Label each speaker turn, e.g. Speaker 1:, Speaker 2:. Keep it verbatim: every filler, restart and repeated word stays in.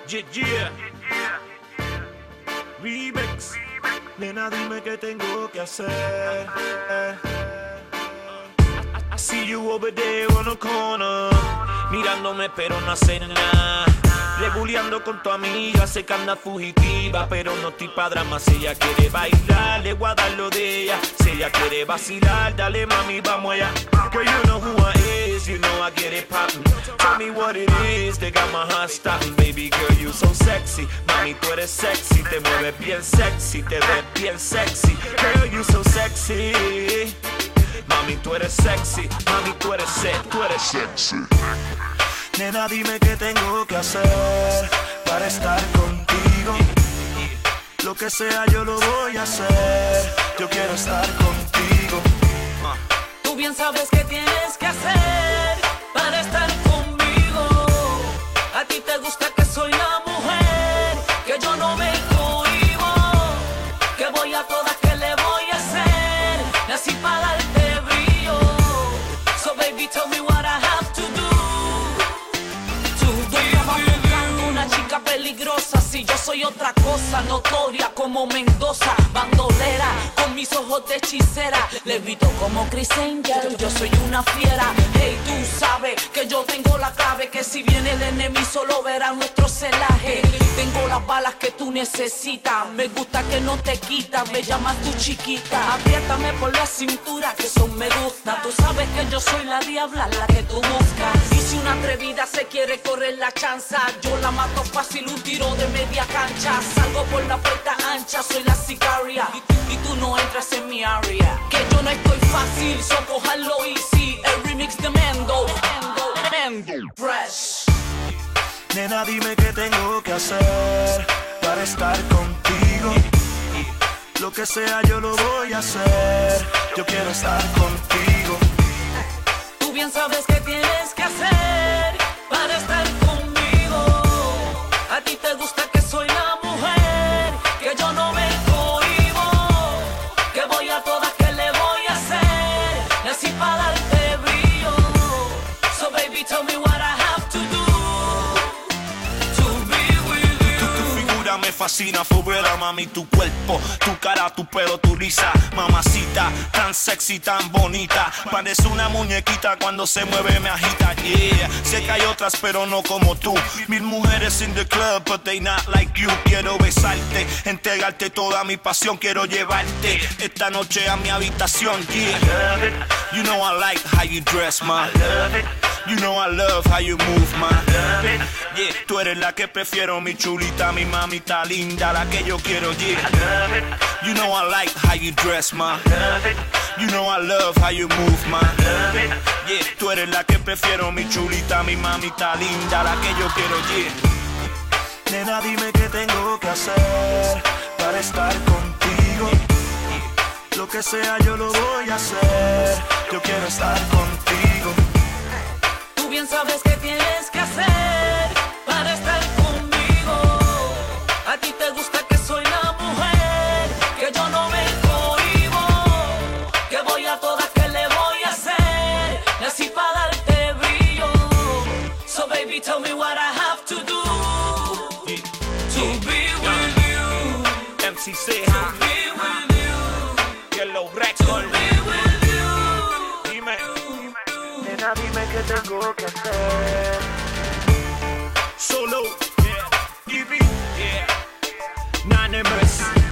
Speaker 1: Yeah, yeah. Remix. Nena, dime qué tengo que hacer. I, I see you over there on the corner, mirándome pero no hace nada. Rebuleando con tu amiga, sé que anda fugitiva, pero no estoy pa' drama. Si ella quiere bailar, le voy a dar lo de ella. Si ella quiere vacilar, dale mami, vamos allá. Girl, you know who I is, you know I get it poppin'. Tell me what it is, they got my heart stopping. Baby girl, you so sexy, mami, tú eres sexy. Te mueves bien sexy, te ves bien sexy. Girl, you so sexy. Mami, tú eres sexy, mami, tú eres sexy, tú eres sexy. Nena, dime qué tengo que hacer para estar contigo. Lo que sea yo lo voy a hacer. Yo quiero estar contigo.
Speaker 2: Tú bien sabes qué tienes que hacer para estar conmigo. A ti te gusta que soy la mujer, que yo no me cohibo, que voy a todas, que le voy a hacer. Nací para darte brillo. So baby, tell me what I have to do. Una chica peligrosa, si yo soy otra cosa, notoria como Mendoza, bandolera, con mis ojos de hechicera, levito como Chris Angel, yo soy una fiera. Hey, tú sabes que yo tengo la clave, que si viene el enemigo solo verá nuestro celaje. Tengo las balas que tú necesitas, me gusta que no te quitas, me llamas tu chiquita. Apriétame por la cintura, que eso me gusta. Tú sabes que yo soy la diabla, la que tú buscas. Y si una atrevida se quiere correr la chanza, yo la mato fácil, un tiro de media cancha. Salgo por la puerta ancha, soy la sicaria, y, y tú no entras en mi área. Que yo no estoy fácil, so cojanlo easy. El remix de Mendo, Mendo, Mendo, Fresh.
Speaker 1: Nena, dime qué tengo que hacer para estar contigo. Lo que sea yo lo voy a hacer. Yo quiero estar contigo.
Speaker 2: Tú bien sabes qué tienes que hacer para estar conmigo. A ti te gusta que soy la mujer, que yo no me cohibo, que voy a todas, que le voy a hacer. Nací para darte brillo. So baby, tell me what I have to do to be with you.
Speaker 1: Tu, tu figura me fascina, forever, mami, tu cuerpo, tu cara, tu pelo, tu risa. Mamacita, tan sexy, tan bonita. Parece una muñequita, cuando se mueve me agita, yeah. Sé que hay otras, pero no como tú. Mil mujeres in the club, but they not like you. Quiero besarte, entregarte toda mi pasión. Quiero llevarte esta noche a mi habitación, yeah. You know I like how you dress, ma. You know I love how you move, ma. Yeah, tú eres la que prefiero, mi chulita, mi mamita linda, la que yo quiero, yeah. You know I like how you dress, ma. You know I love how you move, ma. Yeah, tú eres la que prefiero, mi chulita, mi mamita linda, la que yo quiero, yeah. Nena, dime qué tengo que hacer para estar contigo. Lo que sea yo lo voy a hacer. Yo quiero estar contigo.
Speaker 2: Tú bien sabes qué tienes que hacer para estar conmigo. A ti te gusta que soy la mujer, que yo no me cohibo, que voy a todas, que le voy a hacer. Nací para darte brillo. So baby, tell me what I have to do to be with you.
Speaker 1: M C C,
Speaker 2: To be with you.
Speaker 1: Yellow Rex,
Speaker 2: To be with you.
Speaker 1: dime. Nena, dime qué tengo que hacer. Solo, yeah. Give it, yeah. Anonymous.